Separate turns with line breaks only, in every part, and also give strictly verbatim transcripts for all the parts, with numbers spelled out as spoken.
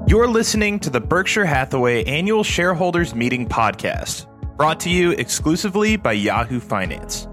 You're listening to the Berkshire Hathaway Annual Shareholders Meeting podcast, brought to you exclusively by Yahoo Finance.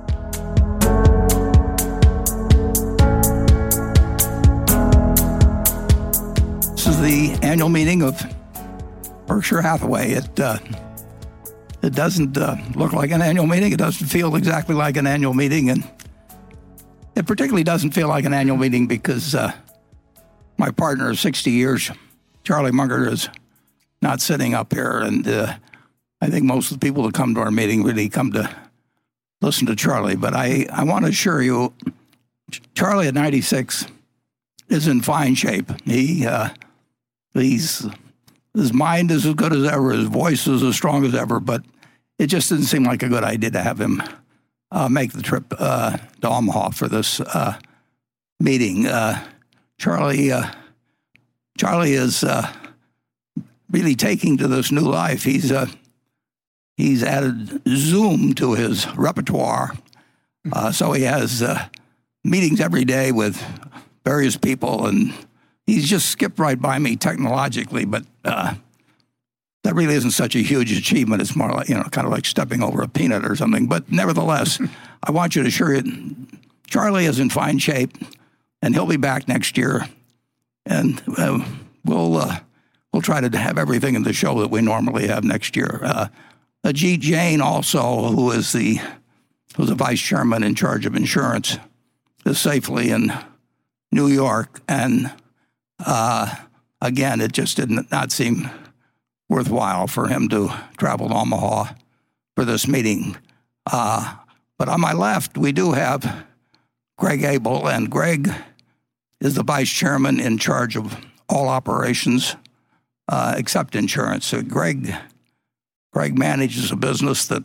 This is the annual meeting of Berkshire Hathaway. It uh, it doesn't uh, look like an annual meeting. It doesn't feel exactly like an annual meeting, and it particularly doesn't feel like an annual meeting because uh, my partner of sixty years, Charlie Munger, is not sitting up here, and uh, I think most of the people that come to our meeting really come to listen to Charlie. But I, I want to assure you, Charlie at ninety-six is in fine shape. He uh, he's his mind is as good as ever, his voice is as strong as ever, but it just didn't seem like a good idea to have him uh, make the trip uh, to Omaha for this uh, meeting. Uh, Charlie. Uh, Charlie is uh, really taking to this new life. He's uh, he's added Zoom to his repertoire, uh, so he has uh, meetings every day with various people, and he's just skipped right by me technologically. But uh, that really isn't such a huge achievement. It's more like, you know, kind of like stepping over a peanut or something. But nevertheless, I want you to assure you, Charlie is in fine shape, and he'll be back next year. And uh, we'll uh, we'll try to have everything in the show that we normally have next year. Uh, Ajit Jain, also, who is the who's the vice chairman in charge of insurance, is safely in New York. And uh, again, it just did not seem worthwhile for him to travel to Omaha for this meeting. Uh, but on my left, we do have Greg Abel, and Greg is the vice chairman in charge of all operations uh, except insurance. So Greg, Greg manages a business that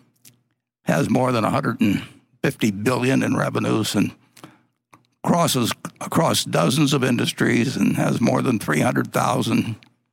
has more than one hundred fifty billion dollars in revenues and crosses across dozens of industries and has more than three hundred thousand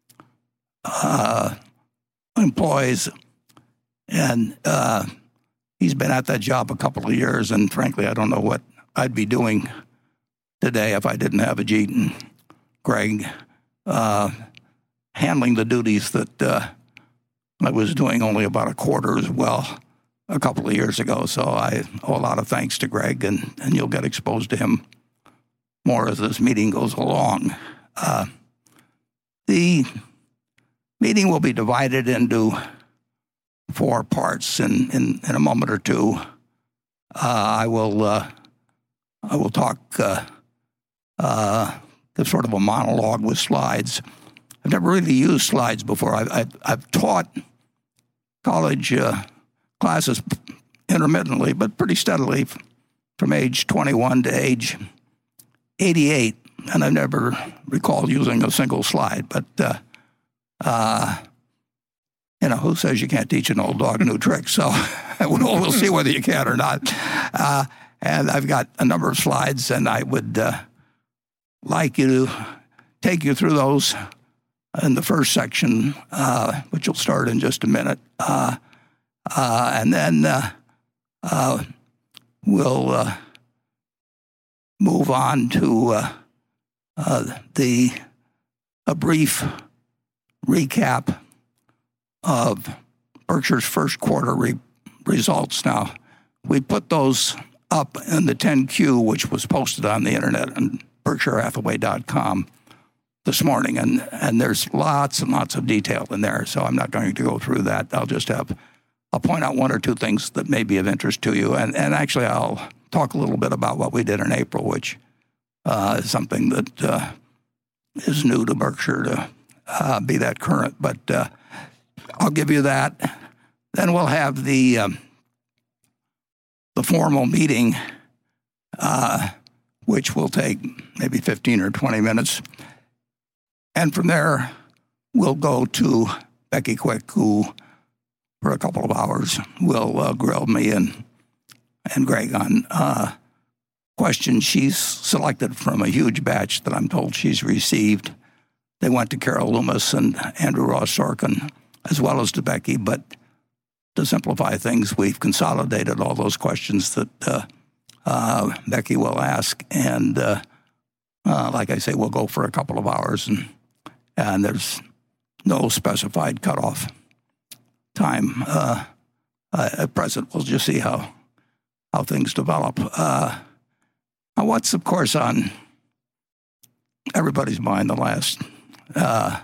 uh, employees. And uh, he's been at that job a couple of years, and frankly, I don't know what I'd be doing today if I didn't have Ajit and Greg uh, handling the duties that uh, I was doing only about a quarter as well a couple of years ago. So I owe a lot of thanks to Greg, and, and you'll get exposed to him more as this meeting goes along. Uh, the meeting will be divided into four parts in, in, in a moment or two. Uh, I will uh, I will talk uh, Uh, the sort of a monologue with slides. I've never really used slides before. I've, I've, I've taught college uh, classes intermittently, but pretty steadily from age twenty-one to age eighty-eight, and I never recall using a single slide. But, uh, uh, you know, who says you can't teach an old dog new tricks? So we'll, we'll see whether you can or not. Uh, and I've got a number of slides, and I would Uh, like you to take you through those in the first section, uh, which will start in just a minute. Uh, uh, and then uh, uh, we'll uh, move on to uh, uh, the a brief recap of Berkshire's first quarter re- results. Now, we put those up in the ten Q, which was posted on the internet, and Berkshire Hathaway dot com this morning, and, and there's lots and lots of detail in there, so I'm not going to go through that. I'll just have, I'll point out one or two things that may be of interest to you, and, and actually I'll talk a little bit about what we did in April, which uh, is something that uh, is new to Berkshire to uh, be that current, but uh, I'll give you that. Then we'll have the, um, the formal meeting, uh, which will take maybe fifteen or twenty minutes. And from there, we'll go to Becky Quick, who, for a couple of hours, will uh, grill me and and Greg on uh, questions she's selected from a huge batch that I'm told she's received. They went to Carol Loomis and Andrew Ross Sorkin, as well as to Becky, but to simplify things, we've consolidated all those questions that uh, uh, Becky will ask, and uh, uh, like I say, we'll go for a couple of hours, and and there's no specified cutoff time uh, uh, at present. We'll just see how how things develop. Uh, what's, of course, on everybody's mind the last uh,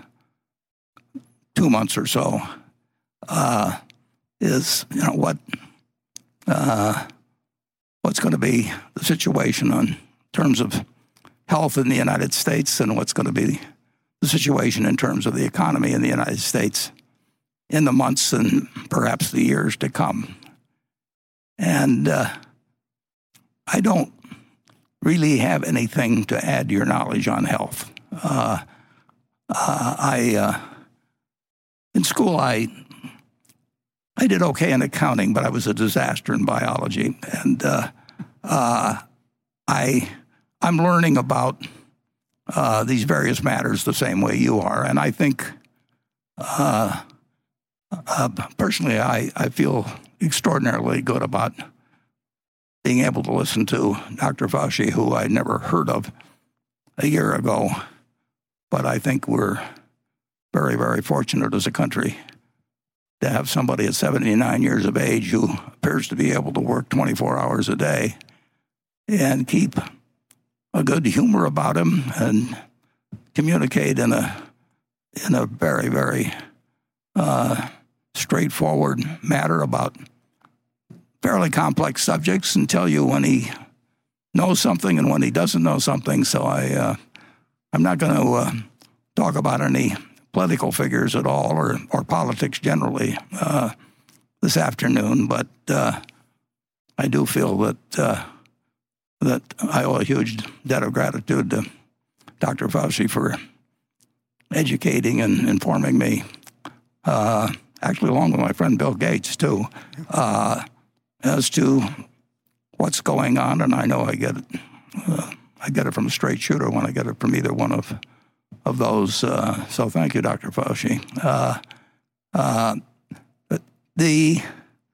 two months or so uh, is, you know, what uh, what's going to be the situation on terms of health in the United States, and what's going to be the situation in terms of the economy in the United States in the months and perhaps the years to come. And uh, I don't really have anything to add to your knowledge on health. Uh, uh, I uh, in school I I did okay in accounting, but I was a disaster in biology, and uh, uh, I I'm learning about uh, these various matters the same way you are, and I think uh, uh, personally I I feel extraordinarily good about being able to listen to Doctor Fauci, who I never heard of a year ago. But I think we're very, very fortunate as a country to have somebody at seventy-nine years of age who appears to be able to work twenty-four hours a day and keep a good humor about him and communicate in a in a very, very uh, straightforward manner about fairly complex subjects, and tell you when he knows something and when he doesn't know something. So I, uh, I'm not going to uh, talk about any political figures at all, or, or politics generally uh, this afternoon, but uh, I do feel that uh, that I owe a huge debt of gratitude to Doctor Fauci for educating and informing me, uh, actually along with my friend Bill Gates, too, uh, as to what's going on. And I know I get it, uh, I get it from a straight shooter when I get it from either one of of those. Uh, so thank you, Doctor Fauci. Uh, uh, but the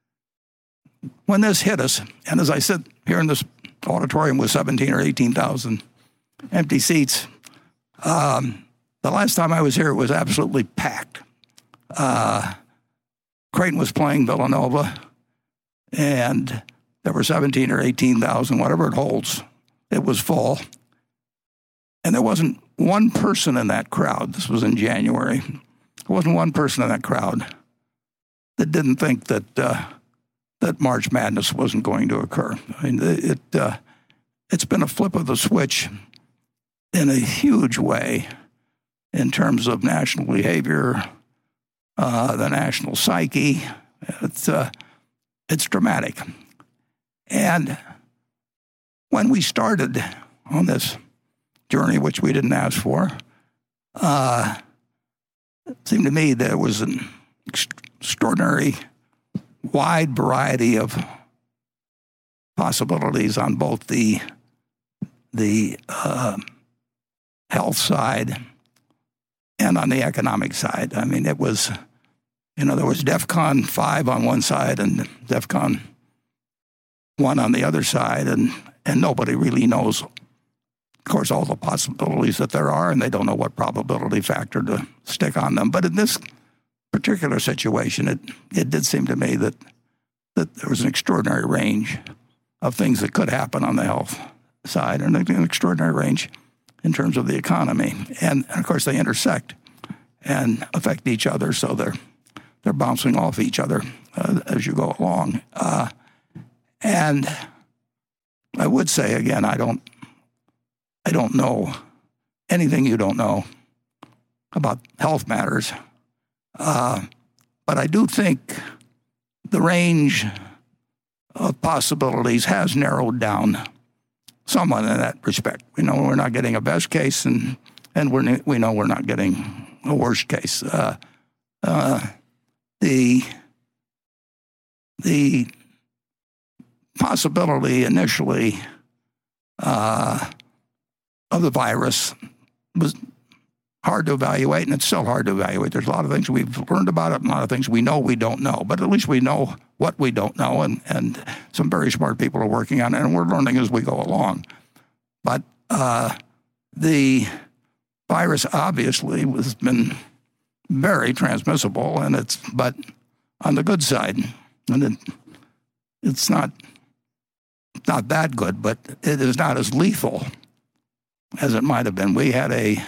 when this hit us, and as I sit here in this auditorium with seventeen or eighteen thousand empty seats, um, the last time I was here, it was absolutely packed. Uh, Creighton was playing Villanova, and there were seventeen or eighteen thousand, whatever it holds. It was full. And there wasn't one person in that crowd, this was in January, there wasn't one person in that crowd that didn't think that uh, that March Madness wasn't going to occur. I mean, it, uh, it's been a flip of the switch in a huge way in terms of national behavior, uh, the national psyche. It's, uh, it's dramatic. And when we started on this journey, which we didn't ask for, uh, it seemed to me there was an extraordinary wide variety of possibilities on both the the uh, health side and on the economic side. I mean, it was, you know, there was DEFCON five on one side and DEFCON one on the other side, and, and nobody really knows, of course, all the possibilities that there are, and they don't know what probability factor to stick on them. But in this particular situation, it, it did seem to me that that there was an extraordinary range of things that could happen on the health side, and an extraordinary range in terms of the economy. And, and of course, they intersect and affect each other, so they're they're bouncing off each other uh, as you go along. Uh, and I would say again, I don't I don't know anything you don't know about health matters. Uh, but I do think the range of possibilities has narrowed down somewhat in that respect. We know we're not getting a best case, and and we're, we know we're not getting a worst case. Uh, uh, the the possibility initially uh, of the virus was hard to evaluate, and it's still hard to evaluate. There's a lot of things we've learned about it, and a lot of things we know we don't know, but at least we know what we don't know, and, and some very smart people are working on it, and we're learning as we go along. But uh, the virus obviously has been very transmissible, and it's but on the good side, and it, it's not not that good, but it is not as lethal as it might have been. We had a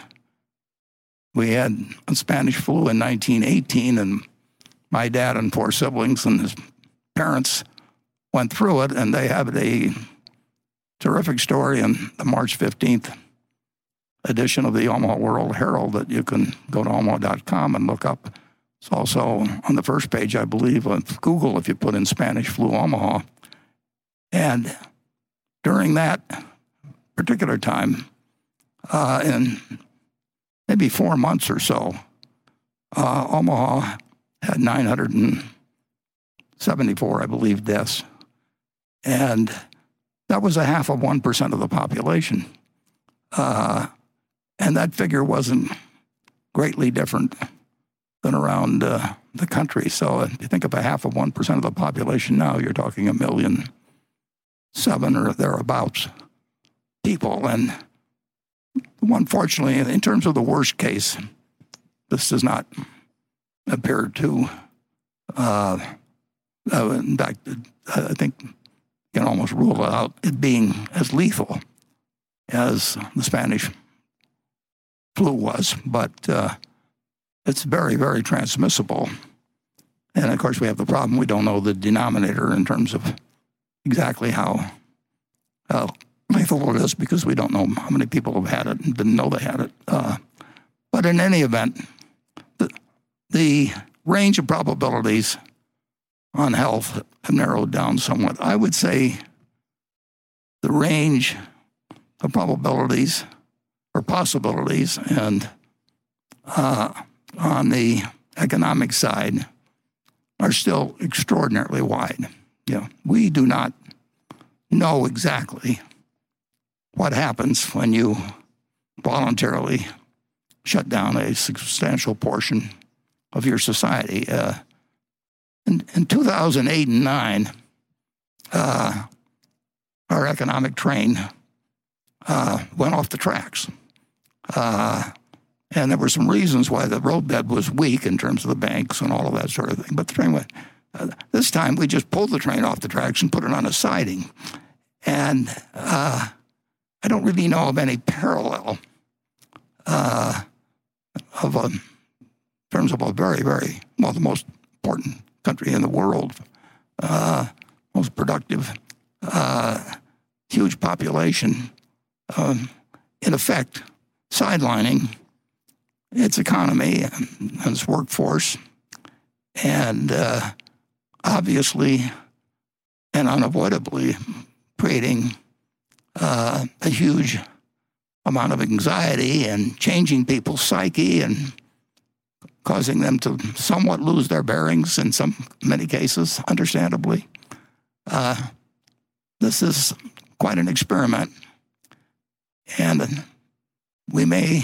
we had a Spanish flu in nineteen eighteen, and my dad and four siblings and his parents went through it, and they have a terrific story in the March fifteenth edition of the Omaha World Herald that you can go to omaha dot com and look up. It's also on the first page, I believe, of Google if you put in Spanish flu Omaha. And during that particular time, uh, in maybe four months or so, uh, Omaha had nine hundred seventy-four, I believe, deaths. And that was a half of one percent of the population. Uh, and that figure wasn't greatly different than around uh, the country. So if you think of a half of one percent of the population now, you're talking a million seven or thereabouts people. And unfortunately, in terms of the worst case, this does not appear to, uh, uh, in fact, I think you can almost rule it out, it being as lethal as the Spanish flu was. But uh, it's very, very transmissible. And, of course, we have the problem. We don't know the denominator in terms of exactly how uh, lethal it is because we don't know how many people have had it and didn't know they had it. Uh, but in any event, the, the range of probabilities on health have narrowed down somewhat. I would say the range of probabilities or possibilities and uh, on the economic side are still extraordinarily wide. You know, we do not know exactly what happens when you voluntarily shut down a substantial portion of your society. Uh, in, in two thousand eight and nine, uh, our economic train uh, went off the tracks. Uh, and there were some reasons why the roadbed was weak in terms of the banks and all of that sort of thing. But the train went. Uh, this time, we just pulled the train off the tracks and put it on a siding. And uh, I don't really know of any parallel uh, of a, in terms of a very, very, well, the most important country in the world, uh, most productive, uh, huge population, um, in effect, sidelining its economy and, and its workforce, and uh, obviously and unavoidably creating uh, a huge amount of anxiety and changing people's psyche and causing them to somewhat lose their bearings in some many cases, understandably. Uh, this is quite an experiment, and we may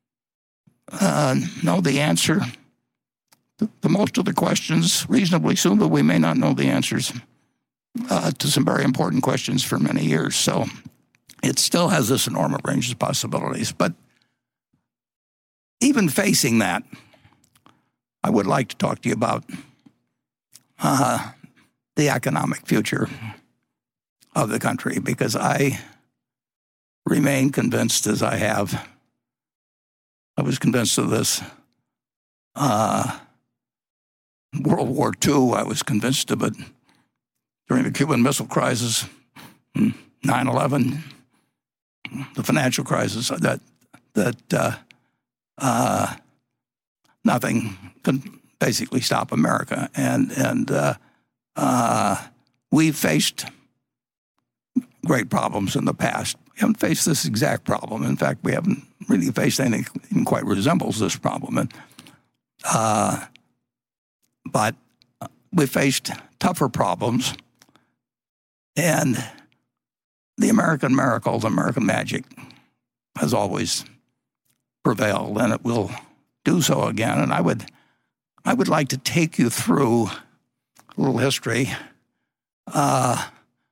uh, know the answer to most of the questions reasonably soon, but we may not know the answers uh, to some very important questions for many years. So it still has this enormous range of possibilities. But even facing that, I would like to talk to you about uh, the economic future of the country, because I remain convinced, as I have. I was convinced of this uh, World War Two. I was convinced of it during the Cuban Missile Crisis, nine eleven, the financial crisis, that that uh, uh, nothing could basically stop America. And, and uh, uh, we've faced great problems in the past. We haven't faced this exact problem. In fact, we haven't really faced anything that even quite resembles this problem. And, uh, but we faced tougher problems, and the American miracle, the American magic, has always prevailed, and it will do so again. And I would, I would like to take you through a little history uh,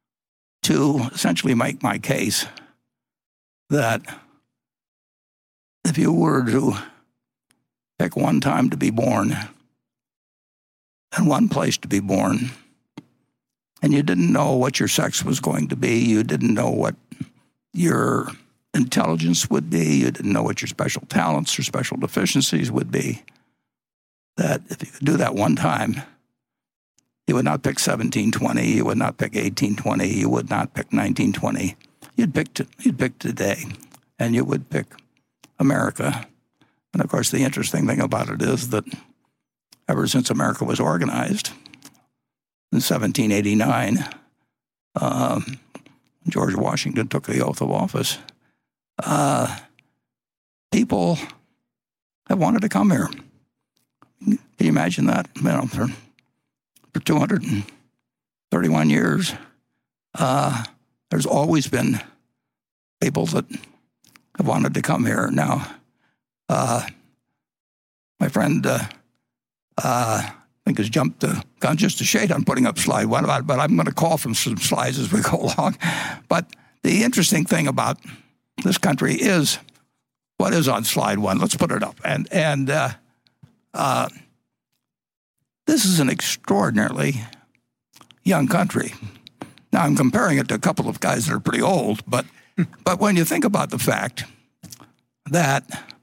to essentially make my case that if you were to pick one time to be born and one place to be born, and you didn't know what your sex was going to be, you didn't know what your intelligence would be, you didn't know what your special talents or special deficiencies would be, that if you could do that one time, you would not pick seventeen twenty, you would not pick eighteen twenty, you would not pick nineteen twenty. You'd pick, to, you'd pick today, and you would pick America. And of course, the interesting thing about it is that ever since America was organized in seventeen eighty-nine, um, George Washington took the oath of office, uh, people have wanted to come here. Can you imagine that? You know, for, for two hundred thirty-one years, uh, there's always been people that have wanted to come here. Now, uh, my friend, uh, uh, I think, has jumped the gun just a shade on putting up slide one, but I'm going to call from some slides as we go along. But the interesting thing about this country is what is on slide one. Let's put it up. And, and uh, uh, this is an extraordinarily young country. Now, I'm comparing it to a couple of guys that are pretty old, but but when you think about the fact that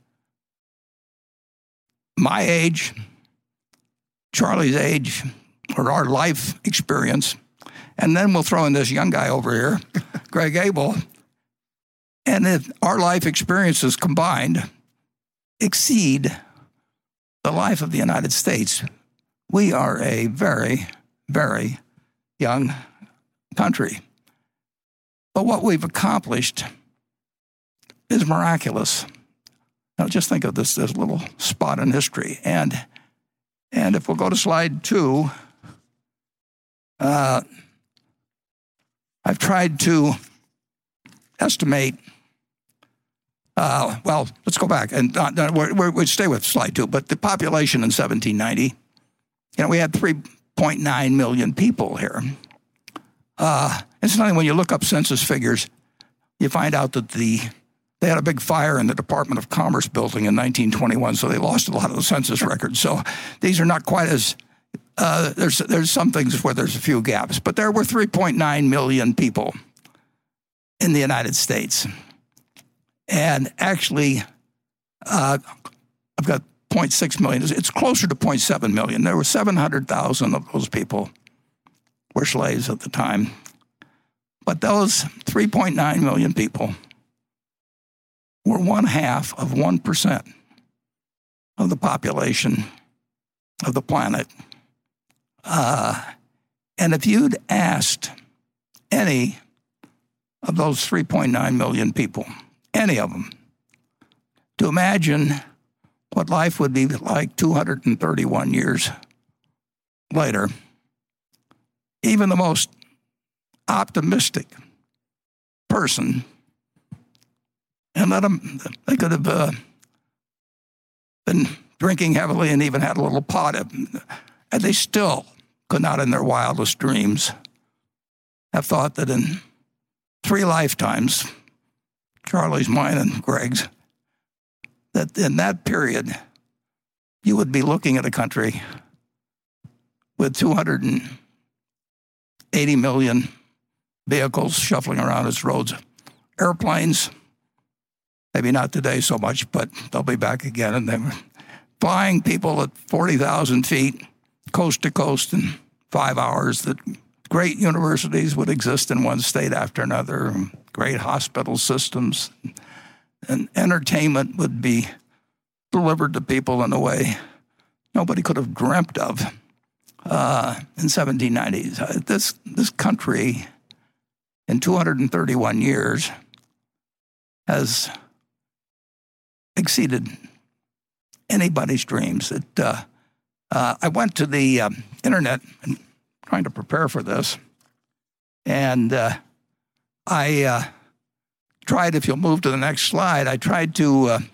my age, Charlie's age, or our life experience, and then we'll throw in this young guy over here, Greg Abel, and if our life experiences combined exceed the life of the United States, we are a very, very young country. But what we've accomplished is miraculous. Now, just think of this, this little spot in history. And, and if we'll go to slide two, uh, I've tried to estimate, uh, well, let's go back. And uh, we're, we're, we'll stay with slide two. But the population in seventeen ninety, you know, we had three point nine million people here. Uh, incidentally, when you look up census figures, you find out that the they had a big fire in the Department of Commerce building in nineteen twenty-one, so they lost a lot of the census records. So these are not quite as uh, there's there's some things where there's a few gaps, but there were three point nine million people in the United States, and actually, uh, I've got zero point six million. It's closer to zero point seven million. There were seven hundred thousand of those people were slaves at the time. But those three point nine million people were one half of one percent of the population of the planet. Uh, and if you'd asked any of those three point nine million people, any of them, to imagine what life would be like two hundred thirty-one years later, even the most optimistic person, and let them, they could have uh, been drinking heavily and even had a little pot, of, and they still could not in their wildest dreams have thought that in three lifetimes, Charlie's, mine, and Greg's, that in that period, you would be looking at a country with two hundred eighty million vehicles shuffling around its roads. Airplanes, maybe not today so much, but they'll be back again. And they're flying people at forty thousand feet, coast to coast in five hours. That great universities would exist in one state after another, great hospital systems, and entertainment would be delivered to people in a way nobody could have dreamt of uh, in seventeen ninety. This, this country, in two hundred thirty-one years, has exceeded anybody's dreams. It, uh, uh, I went to the uh, internet and trying to prepare for this, and uh, I uh, tried, if you'll move to the next slide, I tried to uh,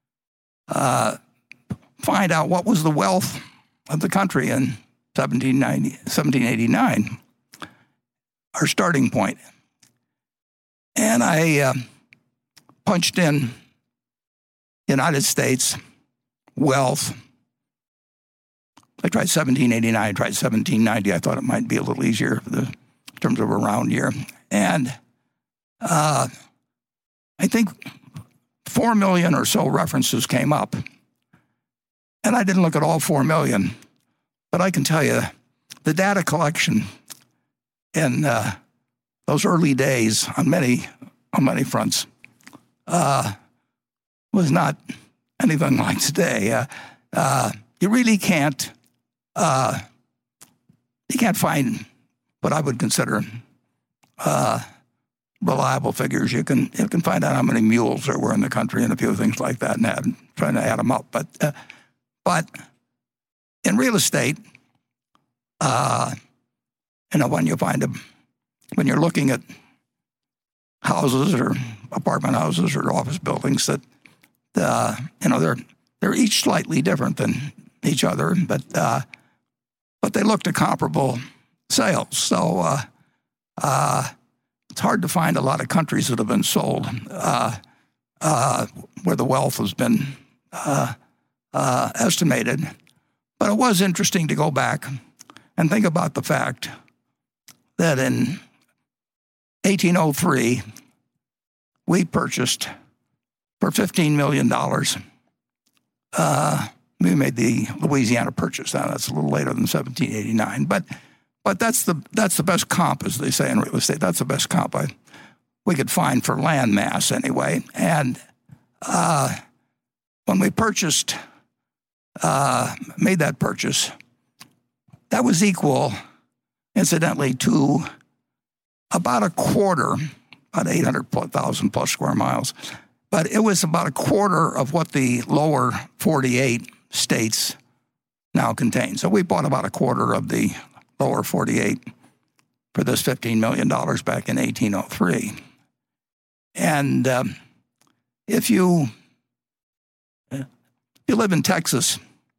uh, find out what was the wealth of the country in seventeen eighty-nine, our starting point. And I uh, punched in United States, wealth. I tried seventeen eighty-nine, I tried seventeen ninety. I thought it might be a little easier for the, in terms of a round year. And uh, I think four million or so references came up. And I didn't look at all four million. But I can tell you, the data collection in uh, those early days on many on many fronts uh, was not anything like today. Uh, uh, you really can't uh, you can't find what I would consider uh, reliable figures. You can you can find out how many mules there were in the country and a few things like that, and add, trying to add them up. But uh, but in real estate, uh, you know, when you find them, when you're looking at houses or apartment houses or office buildings, that uh, you know they're they're each slightly different than each other, but uh, but they look to comparable sales. So uh, uh, it's hard to find a lot of countries that have been sold uh, uh, where the wealth has been uh, uh, estimated. But it was interesting to go back and think about the fact that in eighteen oh three, we purchased for fifteen million dollars. Uh, we made the Louisiana Purchase. Now, that's a little later than seventeen eighty-nine, but but that's the that's the best comp, as they say in real estate. That's the best comp I, we could find for land mass anyway. And uh, when we purchased, uh, made that purchase, that was equal, incidentally, to about a quarter, about eight hundred thousand plus square miles. But it was about a quarter of what the lower forty-eight states now contain. So we bought about a quarter of the lower forty-eight for this fifteen million dollars back in eighteen oh three. And um, if you if you live in Texas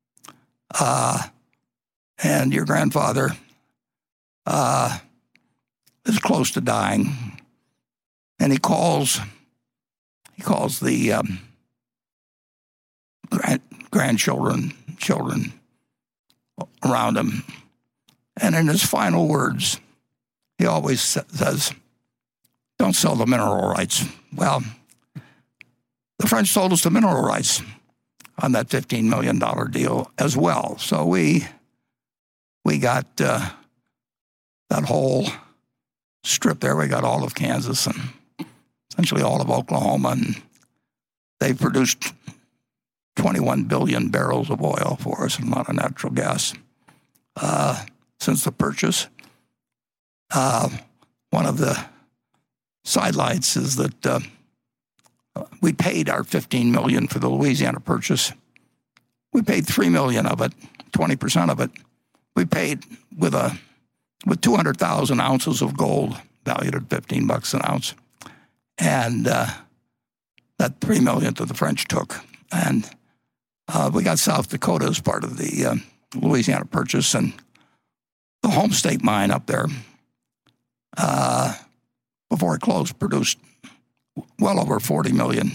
uh, and your grandfather uh, is close to dying, and he calls he calls the um, grand, grandchildren, children around him, and in his final words, he always says, "Don't sell the mineral rights." Well, the French sold us the mineral rights on that fifteen million dollars deal as well. So we we got uh, that whole strip there. We got all of Kansas and essentially all of Oklahoma, and they produced twenty-one billion barrels of oil for us and a lot of natural gas uh, since the purchase. Uh, one of the sidelights is that uh, we paid our fifteen million dollars for the Louisiana Purchase. We paid three million dollars of it, twenty percent of it. We paid with a with two hundred thousand ounces of gold valued at fifteen bucks an ounce. And uh, that three million dollars that the French took. And uh, we got South Dakota as part of the uh, Louisiana Purchase, and the Home State mine up there, uh, before it closed, produced well over forty million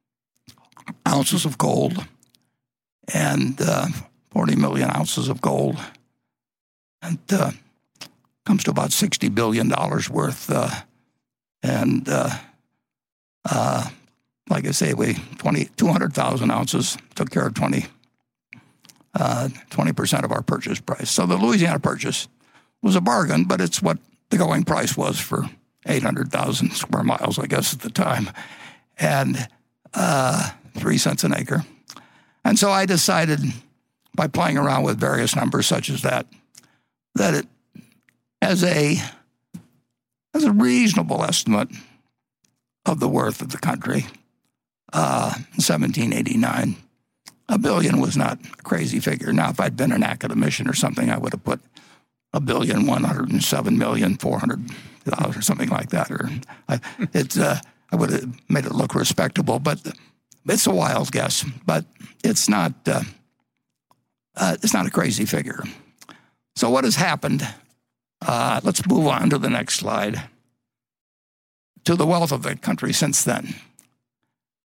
ounces of gold and uh, forty million ounces of gold. And uh, comes to about sixty billion dollars worth. Uh, and uh, uh, like I say, we two hundred thousand ounces took care of twenty, uh, twenty percent of our purchase price. So the Louisiana Purchase was a bargain, but it's what the going price was for eight hundred thousand square miles, I guess, at the time, and uh, three cents an acre. And so I decided, by playing around with various numbers such as that, that it, as a as a reasonable estimate of the worth of the country, uh, in seventeen eighty-nine, a billion was not a crazy figure. Now, if I'd been an academician or something, I would have put a billion, one hundred and seven million, four hundred dollars or something like that. Or I, it's uh, I would have made it look respectable, but it's a wild guess. But it's not uh, uh, it's not a crazy figure. So what has happened? Uh, let's move on to the next slide. To the wealth of the country since then.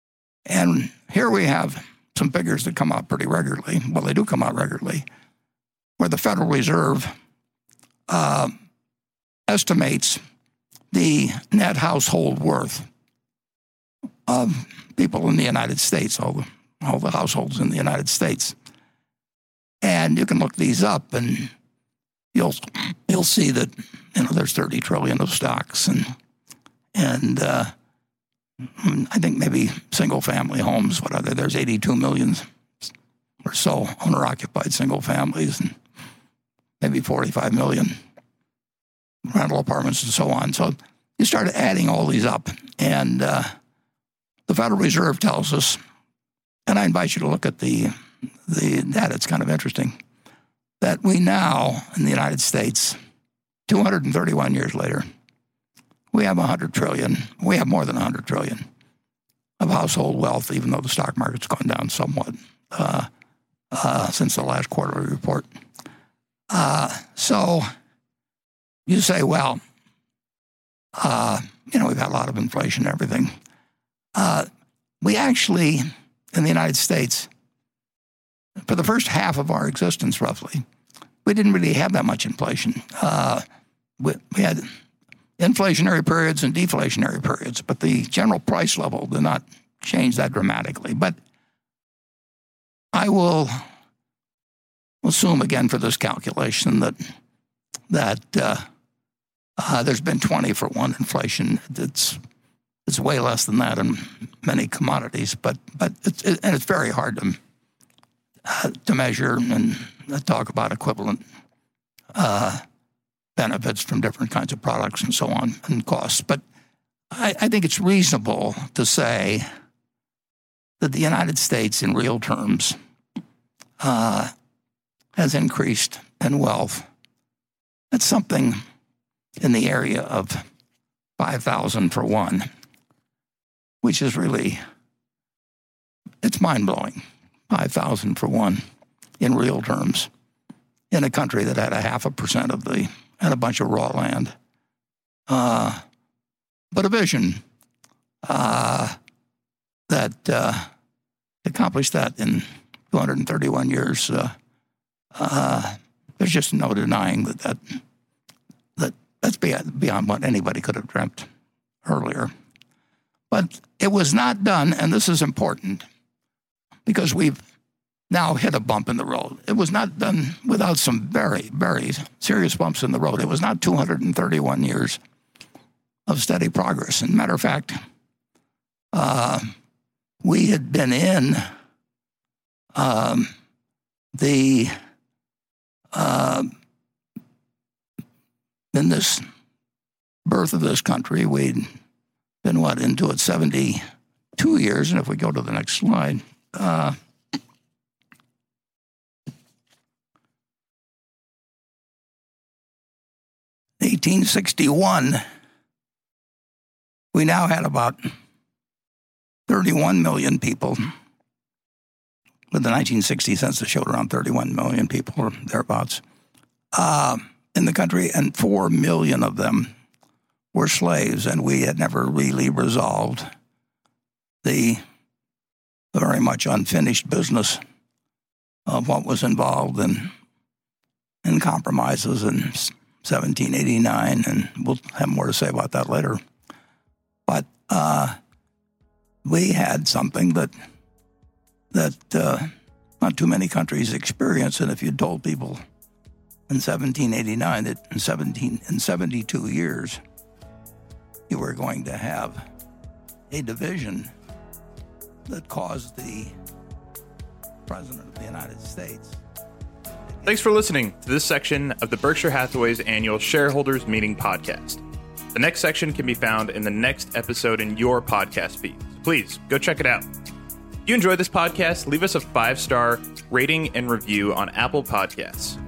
And here we have some figures that come out pretty regularly. Well, they do come out regularly, where the Federal Reserve uh, estimates the net household worth of people in the United States, all the, all the households in the United States. And you can look these up, and you'll you'll see that, you know, there's thirty trillion of stocks, and and uh, I think maybe single-family homes. What are there? There's eighty-two million or so owner-occupied single families, and maybe forty-five million rental apartments, and so on. So you start adding all these up, and uh, the Federal Reserve tells us, and I invite you to look at the the data. It's kind of interesting that we now in the United States, two hundred thirty-one years later, we have one hundred trillion. We have more than one hundred trillion of household wealth, even though the stock market's gone down somewhat uh, uh, since the last quarterly report. Uh, so you say, well, uh, you know, we've had a lot of inflation and everything. Uh, we actually, in the United States, for the first half of our existence, roughly, we didn't really have that much inflation. Uh, we, we had inflationary periods and deflationary periods, but the general price level did not change that dramatically. But I will assume again for this calculation that that uh, uh, there's been twenty for one inflation. It's it's way less than that in many commodities, but but it's, it, and it's very hard to uh, to measure and talk about equivalent uh, benefits from different kinds of products and so on and costs. But I, I think it's reasonable to say that the United States, in real terms, uh, has increased in wealth. That's something in the area of five thousand for one, which is really, it's mind-blowing, five thousand for one in real terms, in a country that had a half a percent of the, and a bunch of raw land. Uh, but a vision uh, that uh, accomplished that in two hundred thirty-one years, uh, uh, there's just no denying that, that, that that's beyond, beyond what anybody could have dreamt earlier. But it was not done, and this is important, because we've now hit a bump in the road. It was not done without some very, very serious bumps in the road. It was not two hundred thirty-one years of steady progress. And matter of fact, uh, we had been in um, the uh, in this birth of this country. We'd been what into it seventy-two years, and if we go to the next slide. Uh, eighteen sixty-one, we now had about thirty-one million people. With the nineteen sixty census showed around thirty-one million people or thereabouts uh, in the country, and four million of them were slaves, and we had never really resolved the very much unfinished business of what was involved in, in compromises in seventeen eighty-nine, and we'll have more to say about that later. But uh, we had something that that uh, not too many countries experience, and if you told people in seventeen eighty-nine that in seventeen in seventy-two years you were going to have a division that caused the President of the United States.
Thanks for listening to this section of the Berkshire Hathaway's annual Shareholders Meeting podcast. The next section can be found in the next episode in your podcast feed. Please go check it out. If you enjoyed this podcast, leave us a five-star rating and review on Apple Podcasts.